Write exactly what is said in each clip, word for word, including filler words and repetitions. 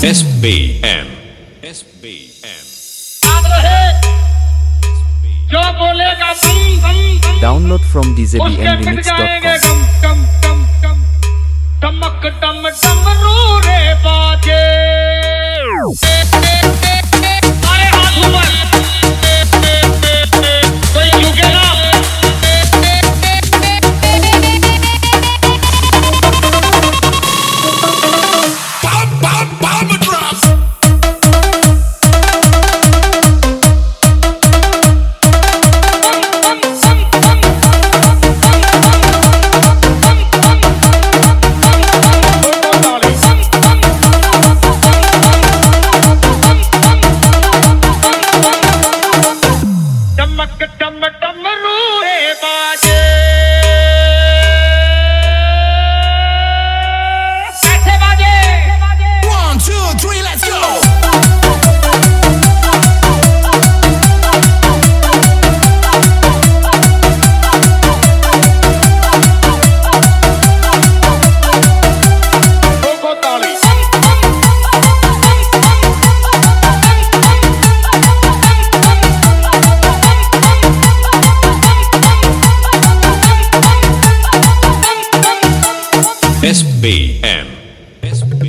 S B M S B M जो बोलेगा बम बम बम Download from d j b उसके m मिट remix dot जाएंगे com. गम गम गम गम टमक टम टमरू रे बाजे अरे हाथ ऊपर कोई झुकेगा S B M S B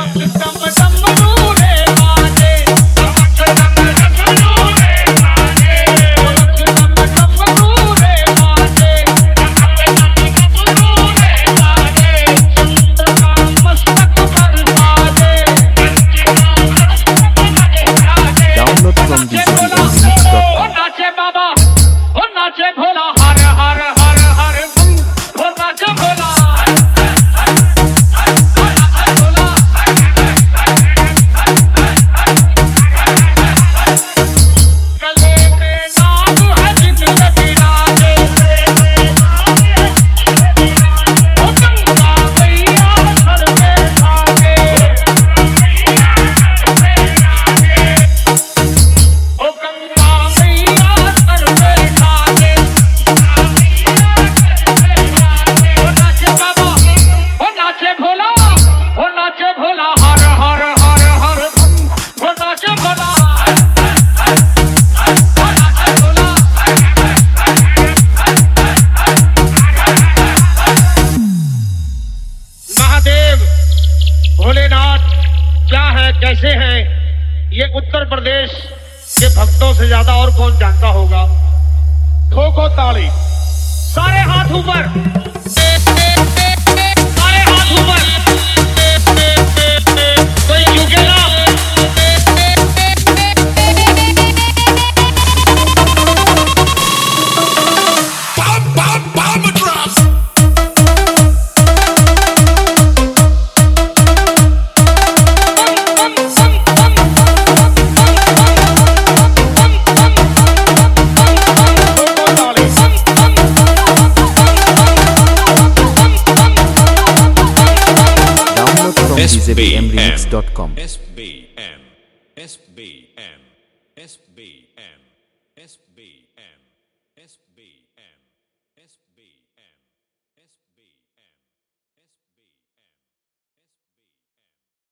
Download from d j b m remix dot com. नाचे बाबा हो नाचे भोला हर हर हर हर हो नाचे भोला भोलेनाथ क्या है कैसे हैं ये उत्तर प्रदेश के भक्तों से ज्यादा और कौन जानता होगा। खो खो ताली सारे हाथ ऊपर सारे हाथ ऊपर कोई झुकेगा d j b m remix dot com. S B M S B M S B M S B M S